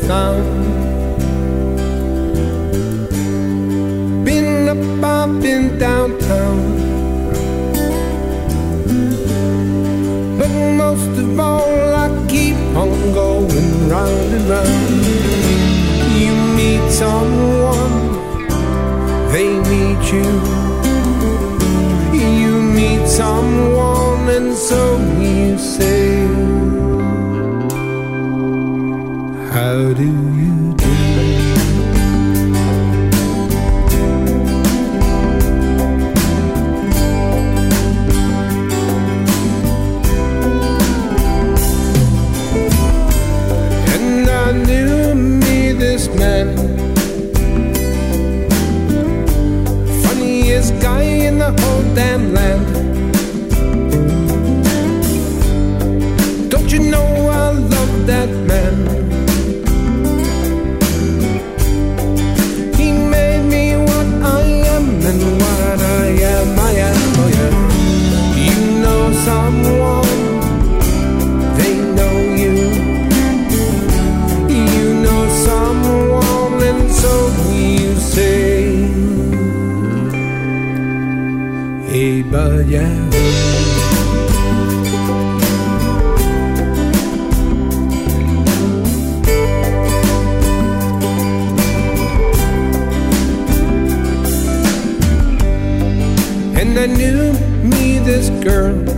sound. Been up, I've been downtown, but most of all I keep on going round and round. You meet someone, they meet you. You meet someone and so you say, how do you do? And I knew me, this man, funniest guy in the whole damn land. Don't you know I love that man? He made me what I am, and what I am, oh yeah. You know someone, they know you. You know someone, and so you say, hey, but yeah. And I knew me, this girl,